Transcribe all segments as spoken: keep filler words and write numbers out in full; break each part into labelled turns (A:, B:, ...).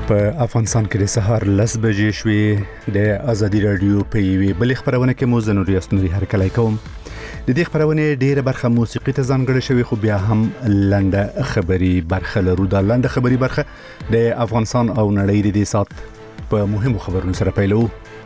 A: په افغانستان کې د سهار لس بجې شوې د ازادي رادیو په یوې بلې خبرونه کې مو زه نور یاسنوري هرکلی کوم. د دې خبرونې ډیره برخه موسیقي ته ځانګړې شوې خو بیا هم لنډه خبري برخه لرو. دا لنډه خبري برخه د افغانستان او نړۍ د دې سات په مهمو خبرونو سره پیلو.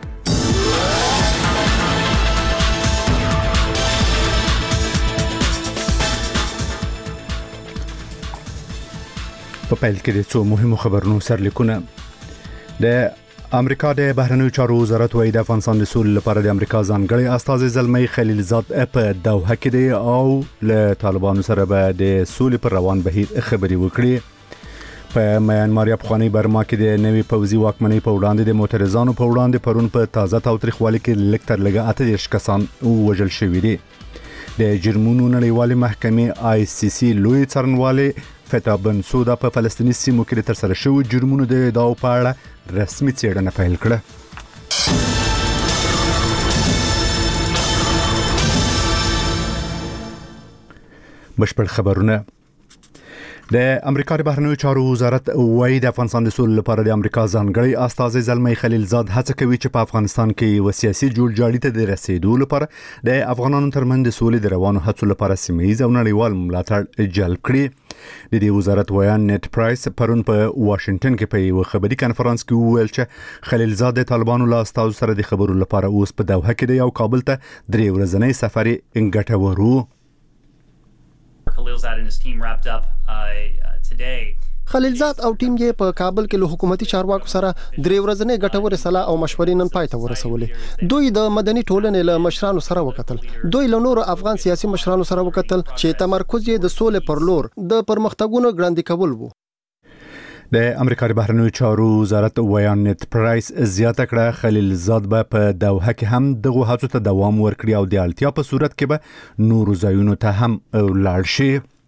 A: په پیل کې د څو مهمو خبرونو سرلیکونه. د امریکا د بهرنیو چارو وزارت وايي د افغانستان د سولې لپاره د امریکا ځانګړي استازي زلمي خلیلزاد په دوحه کې دی او له طالبانو سره به د سولې پر روان بهیر خبري وکړي. په میانمار یا افغاني برما کې د نوي پوځي واکمنۍ په وړاندې د معترضانو په وړاندې پرون په تازه تاوتریخوالي کې لږ تر لږه اته دېرش کسان وژل شوي دي. د جرمونو نړیوالې محکمې آی سی سی لوی څارنوالې فتا بنسودا په فلسطیني سیمو کې تر سره شوی جرمونو د ادعاو په اړه رسمي څېړنه پیل کړه. بشپړ خبرونه. د امریکا د بهرنیو چارو وزارت وايي د افغانستان د سولې لپاره د امریکا ځانګړي استازي زلمي خلیلزاد هڅه کوي چې په افغانستان کې یو سیاسي جوړجاړي ته د رسیدو لپاره د افغانانو ترمنځ د سولې د روانو هڅو لپاره سیمه‌ییز او نړیوال ملاتړ جلب کړي. د دې وزارت ویان نیټ پرایس پرون په واشنگټن کې په یو خبري کانفرنس کې وویل چې خلیلزاد د طالبانو له استازو سره د خبرو لپاره اوس په دوحه کې دی او کابل ته درې ورځنی سفر ګټور و.
B: Khalilzad and his team wrapped up uh, today.
C: خلیلزاد او ټیم یې په کابل کې له حکومتي چارواکو سره درې ورځنۍ ګټورې سلا او مشورې نن پای ته ورسولې. دوی د مدني ټولنې له مشرانو سره وکتل. دوی له نورو افغان سیاسي مشرانو سره وکتل چې تمرکز یې د سولې پر لور د پرمختګونو ګړندې کول وو.
A: د امریکا د بهرنیو چارو وزارت ویان نیټ پرایس زیاته کړه خلیلزاد به په دوحه کې هم دغه هڅو ته دوام ورکړي او د اړتیا په صورت کې به نورو ځایونو ته هم لاړ شي.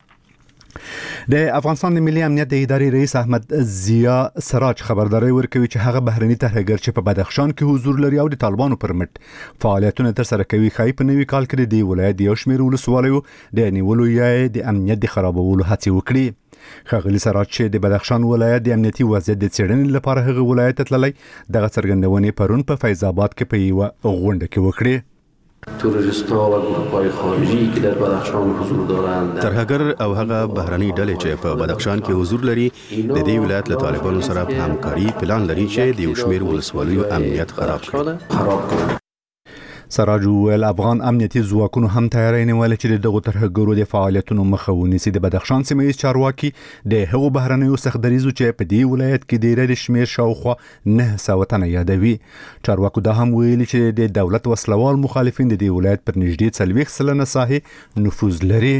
A: د افغانستان د ملي امنیت د ادارې رئیس احمد ضیا سراج خبرداري ورکوي چې هغه بهرني ترهګر چې په بدخشان کې حضور لري او د طالبانو پر مټ فعالیتونه تر سره کوي خای په نوي کال کې د ولایت یو شمېر ولسوالیو د نیولو یا د امنیت د خرابولو هڅې وکړي. ښاغلي سراج چې د بدخشان ولایت د امنیتي وضعیت د څېړنې لپاره هغه ولایت ته تللی دغه څرګندونې پرون په فیض آباد کې په یوه غونډه کې وکړي.
D: تروریست‌ها و گروه‌های خارجی که در بدخشان حضور دارند
E: ترهګر او هغه بهرني ډلې چې په بدخشان کې حضور لري د دې ولایت له طالبانو سره په همکاري پلان لري چې د یو شمېر ولسوالیو امنیت خراب کړي.
A: سراج ویل افغان امنیتي ځواکونو هم تیاری نیولې چې دغه ترهګرو د فعالیتونو مخه ونیسي. د بدخشان سیمه‌ییز چارواکي د هغو بهرنیو سختدریزو چې په دې ولایت کې ډېر د شمېر شاوخوا نه سوه تنه یادوي. چارواکو دا هم ویلي چې د دولت وسلوال مخالفین د دې ولایت پر نږدې څلوېښت سلنه ساحې نفوذ لري.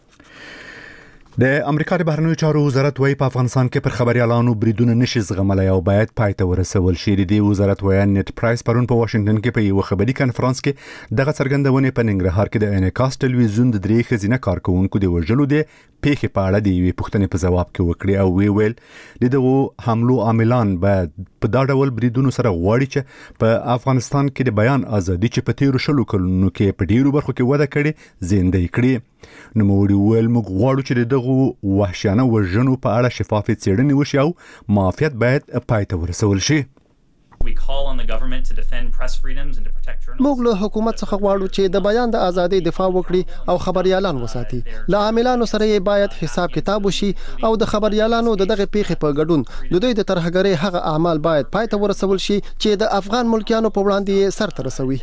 A: د امریکا د بهرنیو چارو وزارت وايي په افغانستان کې پر خبريالانو بریدونه نشي زغملای او باید پای ته ورسول شي. د وزارت ویان نیټ پرایس پرون په واشنگټن کې په یو خبري کانفرنس کې دغه څرګندونه په ننګرهار کې د انعکاس ټلویزیون د درې خزینه کارکونکو د وژلو د پیښې په اړه د یوې پوښتنې په ځواب کې وکړي او وی ویل د دغه حملو عاملان به په دا ډول بریدونو سره غواړي چې په افغانستان کې د بیان ازادي چې په تیرو شلو کلونو کې په ډیرو برخو کې وده کړې زندۍ کړي. نو موږ ویل موږ غواړو چې دغه وحشیانه وژنو په اړه شفافه څېړنې وشي او معافیت باید پای ته ورسول شي.
C: موږ له حکومت څخه غواړو چې د بیان د ازادۍ دفاع وکړي او خبريالان وساتي. له عاملانو سره یې باید حساب کتاب وشي او د خبريالانو دغه پیښې په ګډون د دوی د ترهګرۍ هغه اعمال باید پای ته ورسول شي چې د افغان ملکیانو په وړاندې سر ته رسوي.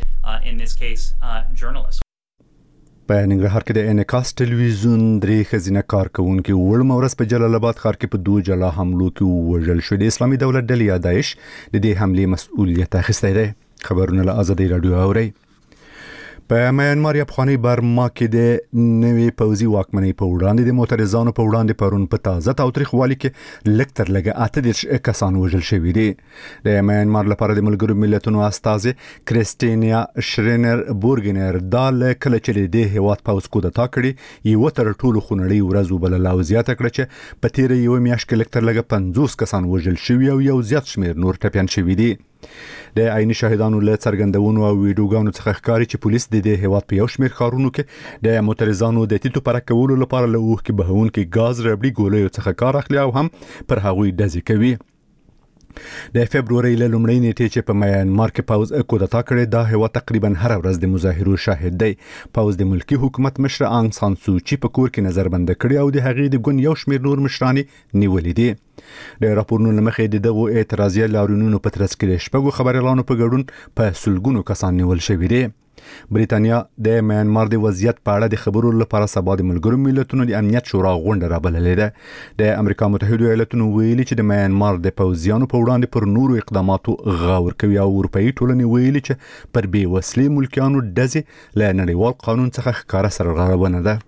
A: په ننګرهار کې د انعکاس ټلویزیون درې خزینه کارکونکو ولم ورځ په جلال آباد ښار کې په دوه جلا حملو کې وژل شو. د اسلامي دولت ډلې یا داعش د دې حملې مسؤلیت اخیستی دی. خبرونه له ازادي رادیو اوري. په میانمار یا افغاني برما کې د نوي پوځي واکمنۍ په وړاندې د معترضانو په وړاندې پرون په تازه تاوتریخوالي کې لږ تر لږه اته دېرش کسان وژل شوي دي. د میانمار لپاره د ملګرو ملتونو استازي کریسټینیا شرینر بورګنر دا له کله چې د هیواد پوځ کودتا کړي یو تر ټولو خونړۍ ورځ وبلله او زیاته کړه چې په تیره یو میاشت کې لږ تر لږه پنځوس کسان وژل شوي او یو زیات شمېر نور ټپیان شوي دي. د عیني شاهدانو له څرګندونو او ویډیوګانو څخه ښکاري چې پولیس د دې هیواد په یو شمېر ښارونو کې د معترضانو د تیتو پرک کولو لپاره له اوښکې بهونکي ګاز ربړي ګولیو څخه کار اخلي او هم پر هغوی ډزې کوي. د فبرवरी له لومړۍ نیټې چې په میانمار کې پوز کودتا کړې دا هوا تقریبا هر ورځ د مظاهرو شاهد دی. پوز د ملکی حکومت مشر آنګ سان سوچي په کور کې نظربند کړی او د هغې د ګوند یو شمېر نور مشران نیولې دي. د راپورونو لمخې د دغو اعتراضي لاریونونو په ترڅ کې د شپږو خبريالانو په ګډون په سلګونو کسان نیول شوي دي. بریتانیا د میانمار د وضعیت په اړه د خبرو لپاره سبا د ملګرو ملتونو د امنیت شورا غونډه رابللې ده. د امریکا متحده ایالاتونو ویلي چې د میانمار د پوځیانو په وړاندې پر نورو اقداماتو غور کوي او اروپאי ټولنې ویلي چې پر بې وسلې ملکیانو ډزې له نړیوال قانون څخه ښکاره سرغړونه ده.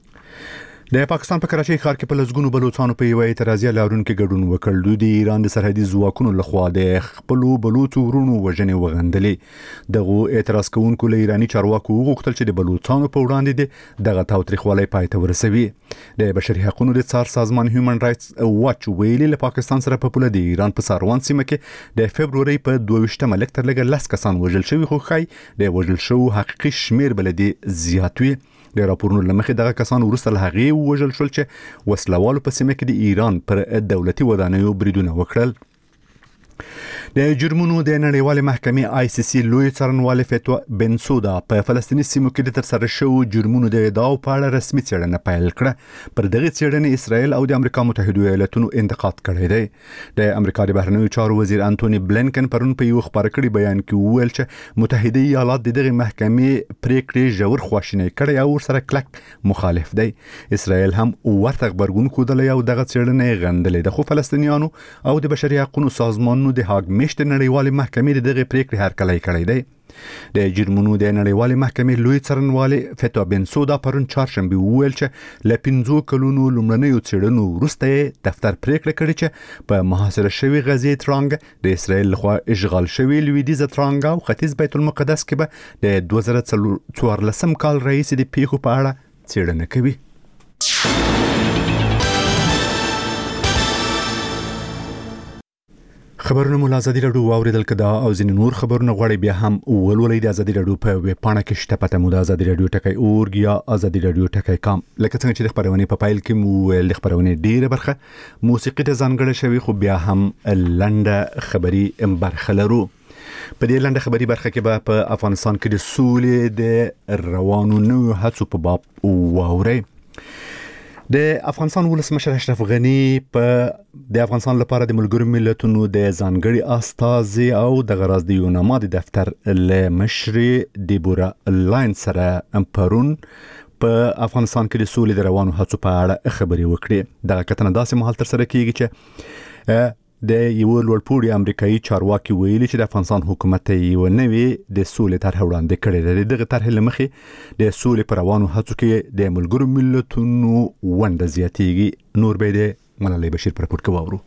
A: د پاکستان په کراچۍ ښار کې په لسګونو بلوچستانو په یو اعتراضي لاریون کې ګډون وکړ. دوی د ایران د سرحدي ځواکونو لخوا د خپلو بلوچو ورونو وژنې وغندلې. دغه اعتراض کوونکو له ایرانی چارواکو وغوښتل چې د بلوچستانو په وړاندې دغه تاوتریخوالی پای ته ورسوي. د بشري حقوقو د څار سازمان هیومن رائټس واچ ویلي له پاکستان سره په پوله د ایران په ساروان سیمه کې د فبرवरी په دوه لک تر لږه لس کسان وژل شوي خو ښایي د وژل شوو حقیقي شمیر بل دی زیات وي. د راپورونو لمخې دغه کسان وروسته له هغې ووژل شول چې وسلوالو په سیمه کې د ایران پر دولتي ودانیو بریدونه وکړل. د جرمونو د نړیوالې محکمې آی سی سی لوی څارنوال فتوا بنسودا په فلسطیني سیمو کې د ترسره شوو جرمونو د ادعاو په اړه رسمي څېړنه پیل کړه. پر دغه څېړنې اسرائیل او د امریکا متحده ایالاتونو انتقاد کړی دی. د امریکا د بهرنیو چارو وزیر انټونی بلینکن پرون په یو خبر کړي بیان کې وویل چې متحده ایالات د دغه محکمې پریکړې ژور خواشینی کړي او ورسره کلک مخالف دی. اسرائیل هم ورته خبرګون ښودلی او دغه څېړنه غندلې ده خو فلسطینیانو او د بشري حقوقو سازمانونو د هاګ میشت نړیوالې محکمې دغه پریکړې هرکلی کړی دی. د جرمونو د نړیوالې محکمې لوی څارنوالې فتوا بنسودا پرون چهارشنبه وویل چې له پنځو کلونو لومړنیو څېړنو وروسته دفتر پریکړه کړې چې په محاصره شوي غزې ترانګ د اسرائیل لخوا اشغال شوي لویدیځه ترانګ او ختیځ بیت المقدس کې به د دوه زره څوارلسم کال راهیسې د پیښو په اړه څېړنه کوي. خبرونه مو ازادي راډیو واوریدل کدا او ځینې نور خبرونه غواړي بیا هم ولولئ د ازادي راډیو په ویب پاڼه کې شته پته مو د ازادي راډیو ټکی اورګ یا ازادي راډیو ټکی کام. لکه څنګه چې د خبرونه په پایل کې مو د خبرونه ډیره برخه موسیقي ته ځانګړې شوی خو بیا هم لنډه خبري برخه لرو. په دې لنډه خبري برخه کې به په افغانستان کې د سولې د روانو نوو هڅو په باب واورئ. د افغانستان ولسمشر اشرف غنی په د افغانستان لپاره د ملګرو ملتونو د ځانګړي استازي او د غراز د یوناما د دفتر له مشر دیبورا لاین سره پرون په افغانستان کې د سولې د روانو هڅو په اړه خبرې وکړې. دغه کتنه داسې مهال تر سره کیږي چې د یو لوړپوړي امریکایي چارواکي ویلي چې د افغانستان حکومت یو نوې د سولې طرح وړاندې کړې ده. دغه طرح لمخې د سولې پر روانو هڅو کې د ملګرو ملتونو ونډه زیاتېږي. نور به د ملالۍ بشیر پر راپور کې واورو.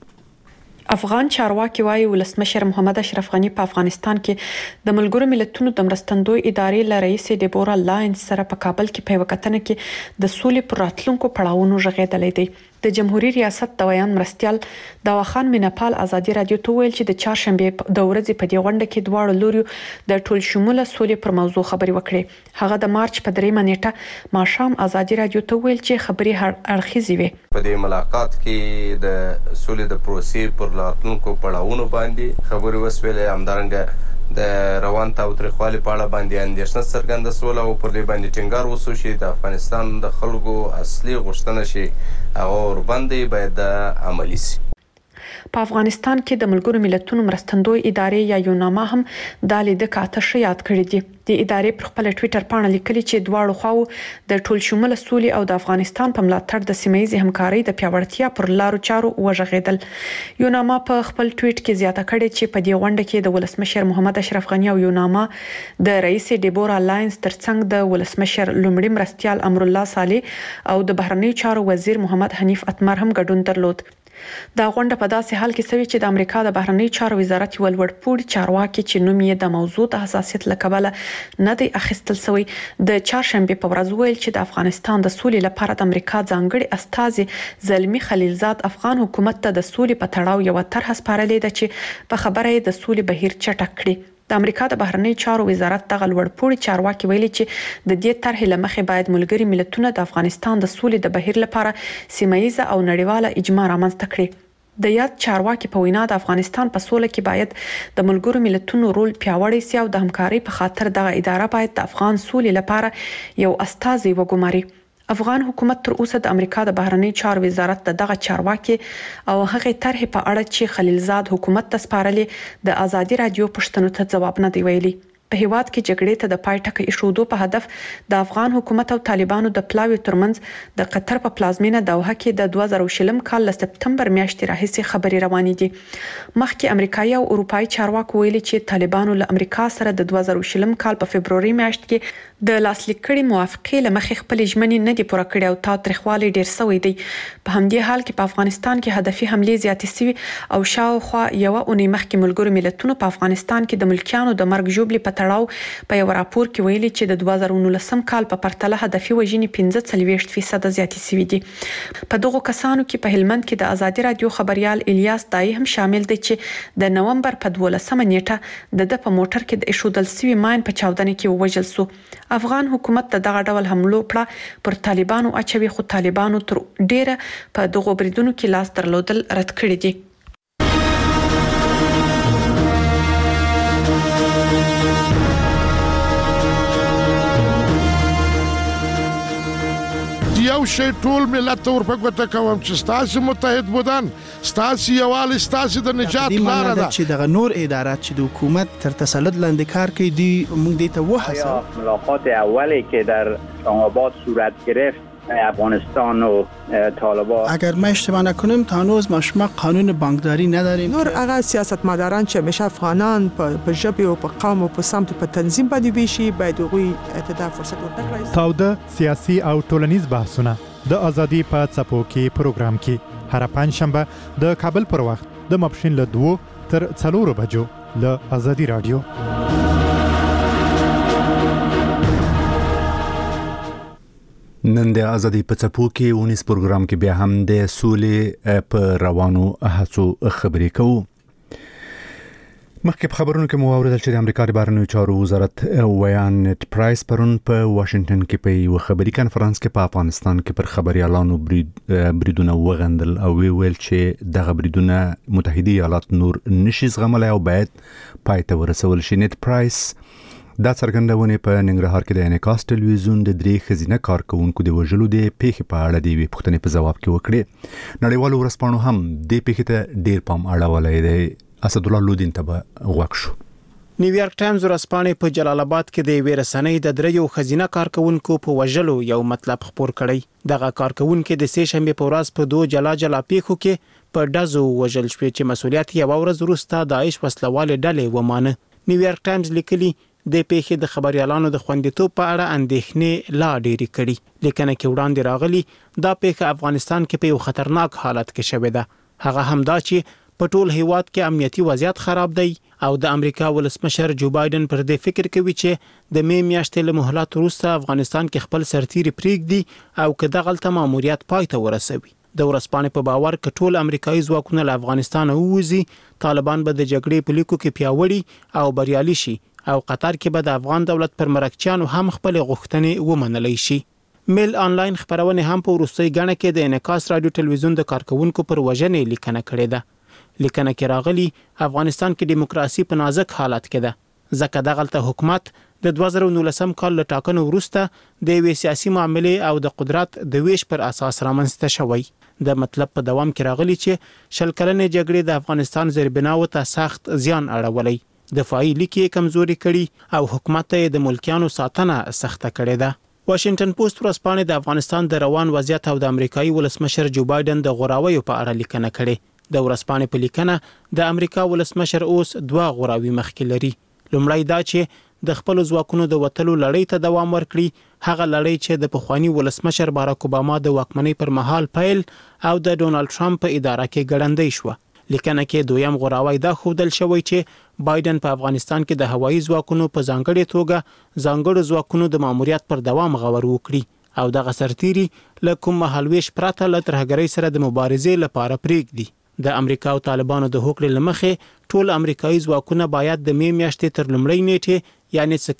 F: افغان چارواکي وايي ولسمشر محمد اشرف غنی په افغانستان کې د ملګرو ملتونو د مرستندوی ادارې له رئیس دیبورا لاین سره په کابل کې په وکټنه کې د سولې پر راتلونکو پړاوونو ژغېدلې دي. د جمهوریت ریاست د ویان مرستيال داواخان مینپال ازادي رادیو ته ویل چې د چهارشنبه د ورځې په دی غونډه کې دواړو لوريو د ټول شموله سولې پر موضوع خبري وکړي. هغه د مارچ په درېمه نیټه ماښام ازادي رادیو ته ویل چې خبري هر اړخیزي وي.
G: په دې ملاقات کې د سولې د پروسې پر راتلونکو پړاوونو باندې خبري وسویلې. همدارنګه د روان تاوتریخوالي په اړه باندې اندېښنه څرګنده سول او پر دې باندې ټینګار وسو چې د افغانستان د خلکو اصلي غوښتنه شي هغه ورباندې باید عملي شي.
F: په افغانستان کې د ملګرو ملتونو مرستندوی ادارې یا یوناما هم د لیدو کاته شیات کړی دي. د ادارې پر خپل ټوئیټر باندې لیکلي چې دواړو خواو د ټول شموله سولې او د افغانستان په ملاتړ د سیمه‌ییزې همکارۍ د پیاوړتیا پر لارو چارو وژغېدل. یوناما په خپل ټوئیټ کې زیاته کړې چې په دې غونډه کې د ولسمشر محمد اشرف غنی او یوناما د رئیس دیبورا لاینز ترڅنګ د ولسمشر لومړي مرستيال امر الله صالح او د بهرنیو چارو وزیر محمد حنیف اتمر هم ګډون درلود. دا غونډه په داسې حال کې سوي چې د امریکا د بهرنیو چارو وزارت یو لوړپوړي چارواکي چې نوم یې د موضوع د حساسیت لکبله نه دی اخیستل شوی د چهارشنبه په ورځ ویل چې د افغانستان د سولې لپاره د امریکا ځانګړي استازي زلمی خلیلزاد افغان حکومت ته د سولې په تړاو یو طرح سپارلې ده چې په خبره یې د سولې بهیر چټک کړي. د امریکا د بهرنیو چارو وزارت دغه لوړپوړي چارواکي ویلي چې د دې طرحې لمخې باید ملګري ملتونه د افغانستان د سولې د بهیر لپاره سیمه‌ییزه او نړیواله اجماع رامنځته کړي. د یاد چارواکي په وینا د افغانستان په سوله کې باید د ملګرو ملتونو رول پیاوړی سي او د همکارۍ په خاطر دغه اداره باید د افغان سولې لپاره یو استازی وګماري. افغان حکومت تر اوسه د امریکا د بهرنی چارو وزارت د دغه چارواکي او هغه طرح په اړه چې خلیلزاد حکومت ته سپارلې د ازادي رادیو پښتنو ته ځواب نه دی ویلي. په هیواد کې جګړې ته د پای ټکی ایښودو په هدف د افغان حکومت او طالبانو د پلاوي ترمنځ د قطر په پلازمینه دوحه کې د دوه زره شلم کال له سپتمبر میاشتې راهیسې خبرې روانې دي. مخکې امریکایي او اروپایي چارواکو ویلي چې طالبانو له امریکا سره د دوه زره شلم کال په فبروري میاشت کې د لاسلیک کړي موافقې له مخې خپل ژمنې نه دي پوره کړې او تاوتریخوالی ډیر شوی دی. په همدې حال کې په افغانستان کې هدفي حملې زیاتې شوي او شاوخوا یو اونۍ مخکې ملګرو ملتونو په افغانستان کې د ملکیانو د مرګ ژوبلې په تړاو په یو راپور کې ویلي چې د دوه زره نولسم کال په پرتله هدفي وژنې پنځه څلوېښت فیصد زیاتې شوي دي. په دغو کسانو کې په هلمند کې د ازادي رادیو خبريال الیاس دای هم شامل دی چې د نومبر په دولسمه نیټه د د په موټر کې د ایښودل شوي ماین په چاودنه کې ووژل شو. افغان حکومت د دغه ډول حملو پړه پر طالبانو اچوي خو طالبانو تر ډیره په دغو بریدونو کې لاس درلودل رد کړی دي.
H: یو شی ټول ملت ته ورپګوته کوم چې ستاسو متحد بودن ستاسو یوالي ستاسو د نجات لاره ده
I: چې دغه نور ادارات چې د حکومت تر تسلط لاندې کار کوي دی موږ دې ته وحسه
J: ملاقات اولی که در اسلام‌آباد صورت گرفت افغانستان و طالبان
I: اگر ما اشتباه نکنیم تا هنوز ما شما قانون بانکداری نداریم.
K: نور هغه سیاستمداران چې همیشه افغانان په ژبه او په قوم او په سمت په تنظیم باندې ویشي باید هغوی ته فرصت ورکړي.
L: تاوده سیاسي او ټولنیز بحثونه د ازادي په څپو کې پروګرام کې هر پنځشنبه د کابل پر وخت د ماپښین له دوه تر څلورو بجو له ازادي رادیو.
A: نن د ازادي په څپو کې ونیس پروګرام کې بیا هم د سولې په روانو هڅو خبرې کوو. مخکې په خبرونو کې مو اوریدل چې د امریکا د بهرنیو چارو وزارت ویان نت پرایس پرون په واشنگټن کې په یو خبري کانفرنس کې په افغانستان کې پر خبريالانو بریدونه وغندل او ویل چې دغه بریدونه متحده ایالات نور نشي زغملای او باید پای ته ورسول شي. نت پرایس دا څرګندونه په ننګرهار کې د انکاس ټلویزیون د درې خزینه کارکونکو د وژلو د پیښې په اړه دی پوښتنې په جواب کې وکړي. نړیوالو ورسپانو هم د پیښې ته ډیر پام اړولای دی. اسد الله لودین ته غوښ شو.
M: نیویارک ټایمز ورسپانې په جلال آباد کې د ویرسنۍ د دریو خزینه کارکونکو په وژلو یو مطلب خبر کړی. دغه کارکونکو د سه شنبه په ورځ په دوه جلا جلا پیښو کې په دازو وژل شوی چې مسولیت یې یو ورځ وروسته داعش وسلواله ډلې ومانه. نیویارک ټایمز لیکلی د پیښې د خبريالانو د خوندیتوب په اړه اندېښنې لا ډېری کړي. لیکنه کې وړاندې راغلي دا پیښه افغانستان کې په یو خطرناک حالت کې شوې ده. هغه هم دا چې په ټول هیواد کې امنیتي وضعیت خراب دی او د امریکا ولسمشر جو بایدن پر دې فکر کوي چې د می میاشتې له مهلت وروسته افغانستان کې خپل سرتیري پریږدي او که دغلته ماموریت پای ته ورسوي. د ورسپانې په باور ک ټول امریکایي ځواکونه له افغانستان ووځي طالبان به د جګړې په لیکو کې پیاوړي او بریالي شي او قطر کې به د افغان دولت پر مرکچیانو هم خپل غوښتنې ومنلای شي. میل آنلاین خبرونه هم په وروستۍ غاڼه کې د انکاس رادیو ټلویزیون د کارکونکو پر وژنې لیکنه کړې ده. لیکنه کې راغلي افغانستان کې دیموکراسي په نازک حالت کې ده ځکه دغلته حکومت د دوه زره نولسم کال له ټاکنو وروسته د یوې سیاسي معاملې او د قدرت د ویش پر اساس رامنځته شوی. د مطلب په دوام کې راغلي چې شل کلنې جګړې د افغانستان زیربناو ته سخت زیان اړولی. دفاعي لیکي کمزوري کړي او حکومت ته د ملکیانو ساتنه سخته کړې ده. واشنگټن پوسټ ورځپاڼه د افغانستان د روان وضعیت او د امریکایي ولسمشر جو بایدن د غوراویو په اړه لیکنه کړې. د ورځپاڼې په لیکنه د امریکا ولسمشر اوس دوه غوراوي مخکې لري. لومړی دا چې د خپل ځواکونو د وټلو لړۍ ته دوام ورکړي، هغه لړۍ چې د پخوانی ولسمشر باراک اوباما د واکمنۍ پر مهال پیل او د ډونالد ټرمپ په اداره کې ګړندۍ شو. لیکنه کې دویم غوراوی دا ښودل شوی چې بایدن په افغانستان کې د هوایي ځواکونو په ځانګړي توګه ځانګړو ځواکونو د ماموریت پر دوام غور وکړي او دغه سرتیري له کوم مهالويش پرته له ترهګرۍ سره د مبارزې لپاره پریږدي. د امریکا او طالبانو د هوکړې لمخې ټول امریکایي ځواکونه باید د می میاشتې تر لومړۍ نیټې یعنی